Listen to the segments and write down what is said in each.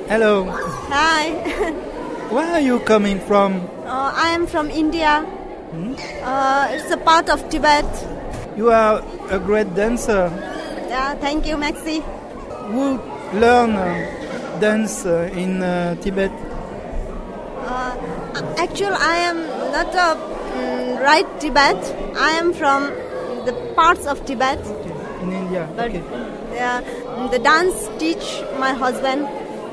Hello. Hi. Where are you coming from? I am from India. It's a part of Tibet. You are a great dancer. Yeah, thank you, Maxi. Who learn dance in Tibet? Actually, I am not a right Tibet. I am from the parts of Tibet. In India. But Okay. the dance teach my husband.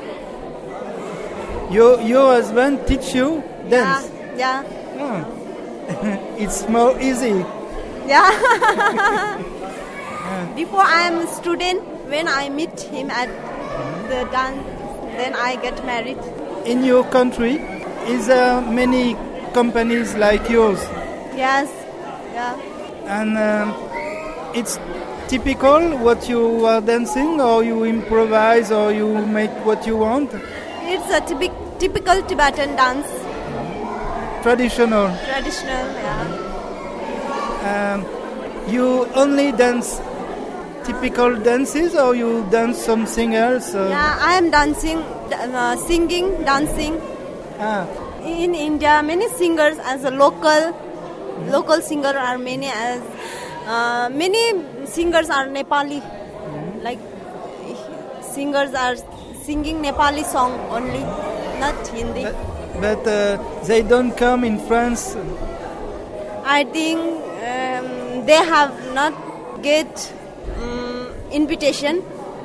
Your husband teach you dance? Yeah. Oh. It's more easy. Yeah. Before I am a student, when I meet him at the dance, then I get married. In your country, is there many companies like yours? Yes. Yeah. And it's typical what you are dancing, or you improvise, or you make what you want? It's a typical Tibetan dance. Traditional. Traditional, yeah. You only dance typical dances, or you dance something else? Yeah, I am dancing, singing, dancing. Ah, In India, many singers as a local singer are many as many singers are Nepali. Like singers are singing Nepali song only, not Hindi. but they don't come in France. I think they have not get invitation.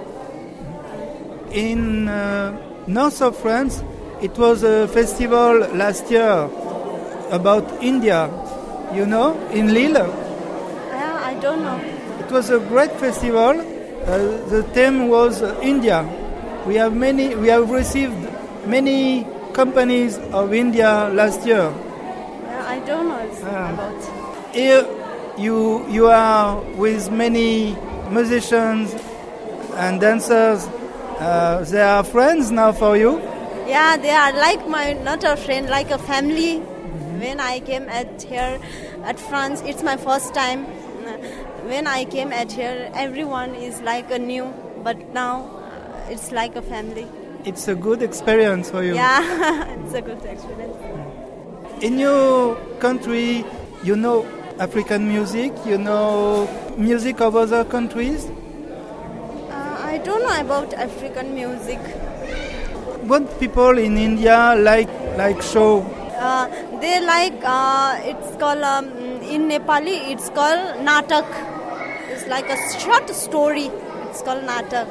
In north of France, it was a festival last year about India, in Lille. I don't know. It was a great festival. The theme was India. We have received many companies of India last year. I don't know about. Here you are with many musicians and dancers. They are friends now for you. Yeah, they are like not a friend, like a family. When I came here at France, it's my first time. When I came at here, everyone is like a new, but now it's like a family. It's a good experience for you. Yeah, it's a good experience. In your country, you know African music, you know music of other countries. I don't know about African music. What people in India like show? They like it's called in Nepali. It's called natak. It's like a short story. It's called natak.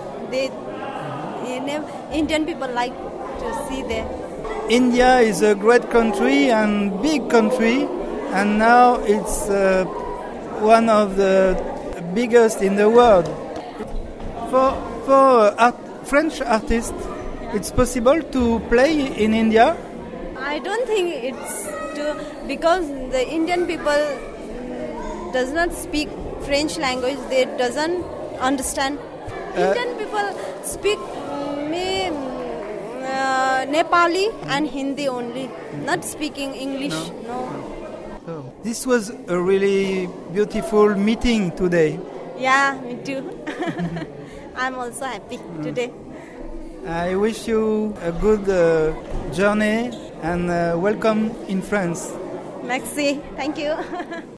Indian people like to see there. India is a great country and big country, and now it's one of the biggest in the world. For French artists, it's possible to play in India. I don't think it's because the Indian people does not speak French language. They doesn't understand. Indian people speak Nepali and Hindi only, not speaking English. No. So, this was a really beautiful meeting today. Yeah, me too. I'm also happy today. I wish you a good journey and welcome in France. Maxi, thank you.